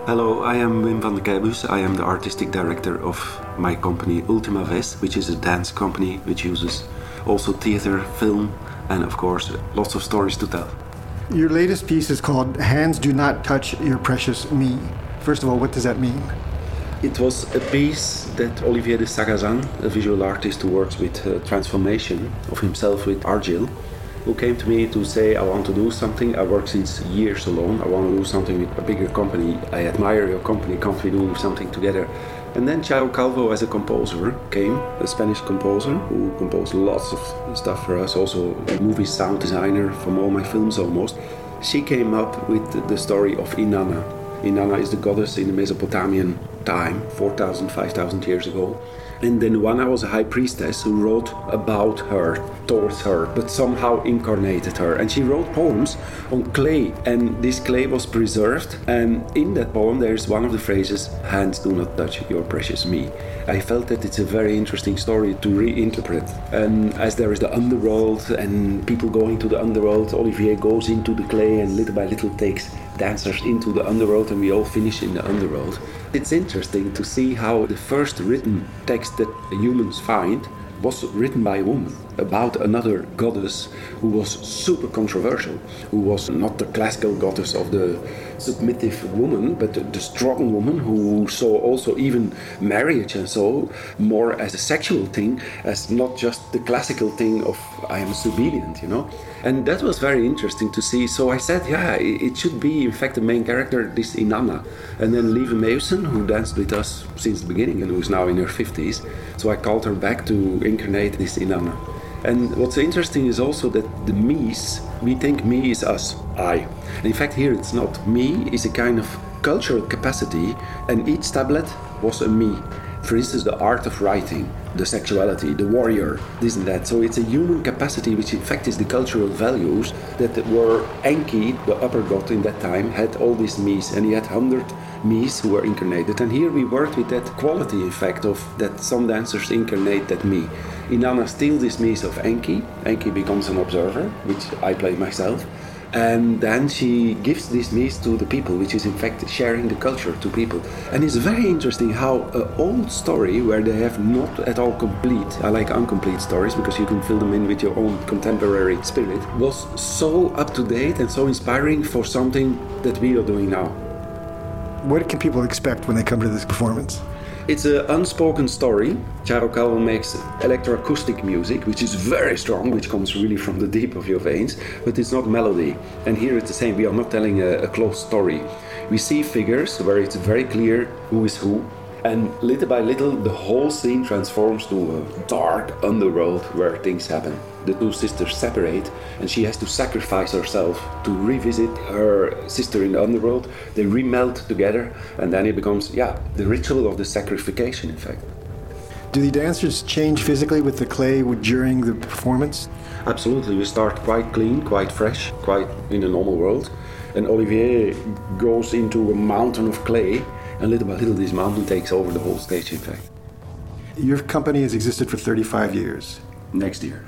Hello, I am Wim van de Keibus. I am the artistic director of my company Ultima Ves, which is a dance company which uses also theater, film, and of course lots of stories to tell. Your latest piece is called Hands Do Not Touch Your Precious Me. First of all, what does that mean? It was a piece that Olivier de Sagazan, a visual artist who works with transformation of himself with argile, who came to me to say, I want to do something. I work since years alone. I want to do something with a bigger company. I admire your company. Can't we do something together? And then Charo Calvo, as a composer, came, a Spanish composer who composed lots of stuff for us, also a movie sound designer from all my films almost. She came up with the story of Inanna. Inanna is the goddess in the Mesopotamian time, 4,000, 5,000 years ago. And then Nuwana was a high priestess who wrote about her, towards her, but somehow incarnated her. And she wrote poems on clay, and this clay was preserved. And in that poem, there's one of the phrases, "Hands do not touch your precious me." I felt that it's a very interesting story to reinterpret. And as there is the underworld and people going to the underworld, Olivier goes into the clay and little by little takes dancers into the underworld, and we all finish in the underworld. It's interesting to see how the first written text that humans find was written by a woman about another goddess who was super controversial, who was not the classical goddess of the submissive woman, but the strong woman who saw also even marriage and so more as a sexual thing, as not just the classical thing of I am subservient, you know. And that was very interesting to see. So I said, yeah, it should be, in fact, the main character, this Inanna. And then Lieve Meusen, who danced with us since the beginning and who's now in her 50s. So I called her back to incarnate this Inanna. And what's interesting is also that the me's, we think me is us, I. And in fact, here it's not. Me is a kind of cultural capacity, and each tablet was a me. For instance, the art of writing, the sexuality, the warrior, this and that. So it's a human capacity, which in fact is the cultural values that were Enki, the upper god in that time, had all these me's, and he had 100 me's who were incarnated. And here we worked with that quality, in fact, of that some dancers incarnate that me. Inanna steals these me's of Enki. Enki becomes an observer, which I play myself. And then she gives these me's to the people, which is in fact sharing the culture to people. And it's very interesting how an old story where they have not at all complete, I like incomplete stories because you can fill them in with your own contemporary spirit, was so up to date and so inspiring for something that we are doing now. What can people expect when they come to this performance? It's an unspoken story. Charo Calvo makes electroacoustic music, which is very strong, which comes really from the deep of your veins, but it's not melody. And here it's the same. We are not telling a closed story. We see figures where it's very clear who is who, and little by little the whole scene transforms to a dark underworld where things happen. The two sisters separate, and she has to sacrifice herself to revisit her sister in the underworld. They remelt together, and then it becomes, the ritual of the sacrification, in fact. Do the dancers change physically with the clay during the performance? Absolutely. We start quite clean, quite fresh, quite in a normal world. And Olivier goes into a mountain of clay, and little by little this mountain takes over the whole stage, in fact. Your company has existed for 35 years. Next year.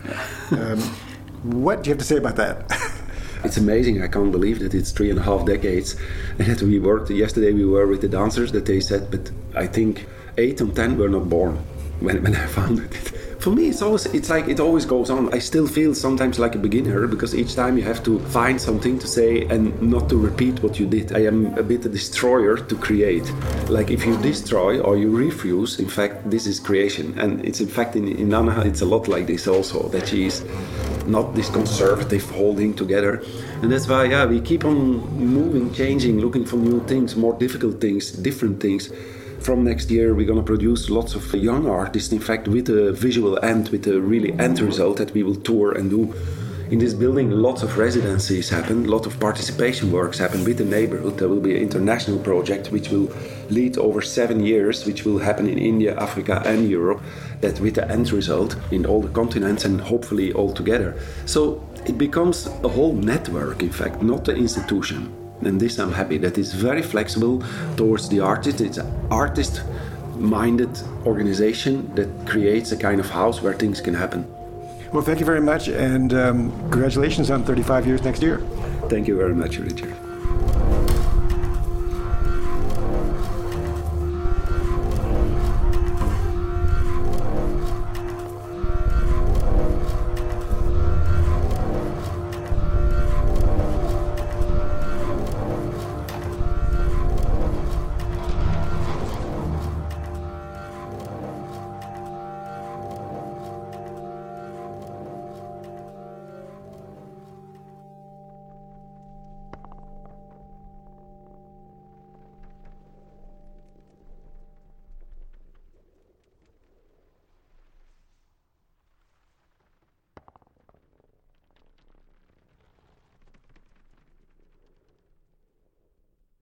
What do you have to say about that? It's amazing. I can't believe that it's 3.5 decades and that we worked. Yesterday we were with the dancers that they said, but I think 8 and 10 were not born when I founded it. For me, it's like it always goes on. I still feel sometimes like a beginner because each time you have to find something to say and not to repeat what you did. I am a bit a destroyer to create. Like if you destroy or you refuse, in fact, this is creation. And it's in fact in Inanna, it's a lot like this also, that she is not this conservative holding together. And that's why, we keep on moving, changing, looking for new things, more difficult things, different things. From next year, we're going to produce lots of young artists, in fact, with a visual end, with a really end result that we will tour and do. In this building, lots of residencies happen, a lot of participation works happen with the neighborhood. There will be an international project which will lead over 7 years, which will happen in India, Africa and Europe, that with the end result in all the continents and hopefully all together. So it becomes a whole network, in fact, not an institution. And this I'm happy that it's very flexible towards the artist. It's an artist-minded organization that creates a kind of house where things can happen. Well, thank you very much, and congratulations on 35 years next year. Thank you very much, Richard.